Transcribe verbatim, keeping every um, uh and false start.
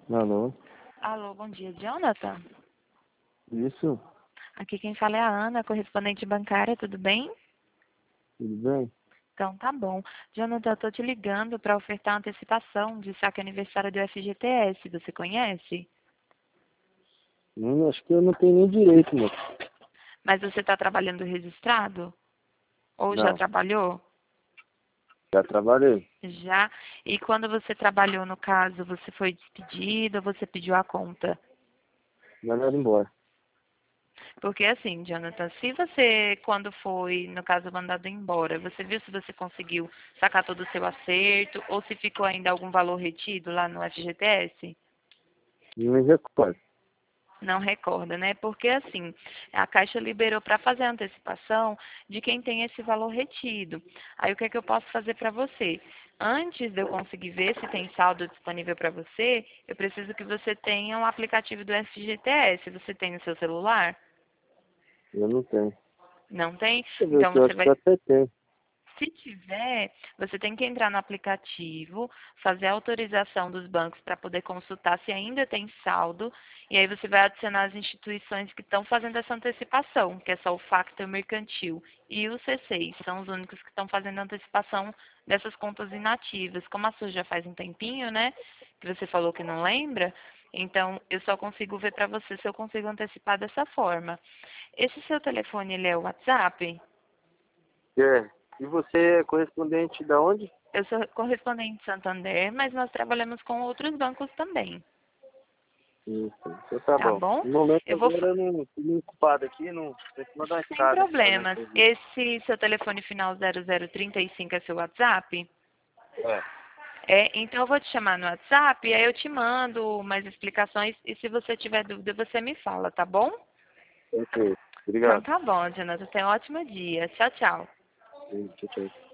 Alô? Alô, bom dia, Jonathan. Isso? Aqui quem fala é a Ana, correspondente bancária, tudo bem? Tudo bem? Então tá bom. Jonathan, eu tô te ligando para ofertar antecipação de saque aniversário do F G T S, você conhece? Hum, acho que eu não tenho nem direito, moço. Mas você está trabalhando registrado? Ou já Não, trabalhou? já trabalhei. Já. E quando você trabalhou, no caso, você foi despedido ou você pediu a conta? Mandaram embora. Porque assim, Jonathan, se você, quando foi, no caso, mandado embora, você viu se você conseguiu sacar todo o seu acerto ou se ficou ainda algum valor retido lá no F G T S? Não me recordo. Não recorda, né? Porque assim, a Caixa liberou para fazer a antecipação de quem tem esse valor retido. Aí o que é que eu posso fazer para você? Antes de eu conseguir ver se tem saldo disponível para você, eu preciso que você tenha um aplicativo do F G T S. Você tem no seu celular? Eu não tenho. Não tem? Deixa eu ver Então aqui, eu você acho que vai. eu até tenho. Se tiver, você tem que entrar no aplicativo, fazer a autorização dos bancos para poder consultar se ainda tem saldo, e aí você vai adicionar as instituições que estão fazendo essa antecipação, que é só o Factor Mercantil e o C seis, são os únicos que estão fazendo a antecipação dessas contas inativas. Como a sua já faz um tempinho, né, que você falou que não lembra, então eu só consigo ver para você se eu consigo antecipar dessa forma. Esse seu telefone, ele é o WhatsApp? É. E você é correspondente da onde? Eu sou correspondente de Santander, mas nós trabalhamos com outros bancos também, Isso. Então tá tá bom. bom? No momento Eu vou, agora eu não estou muito ocupado aqui, não. Tem que mandar uma sem escada pra fazer um problemas. serviço. Esse seu telefone final zero zero trinta e cinco é seu WhatsApp? É. É, então eu vou te chamar no WhatsApp, aí eu te mando mais explicações e se você tiver dúvida você me fala, tá bom? Ok. Então Obrigado. tá bom, Jonathan. Tenha um ótimo dia. Tchau, tchau. Tchau, tchau.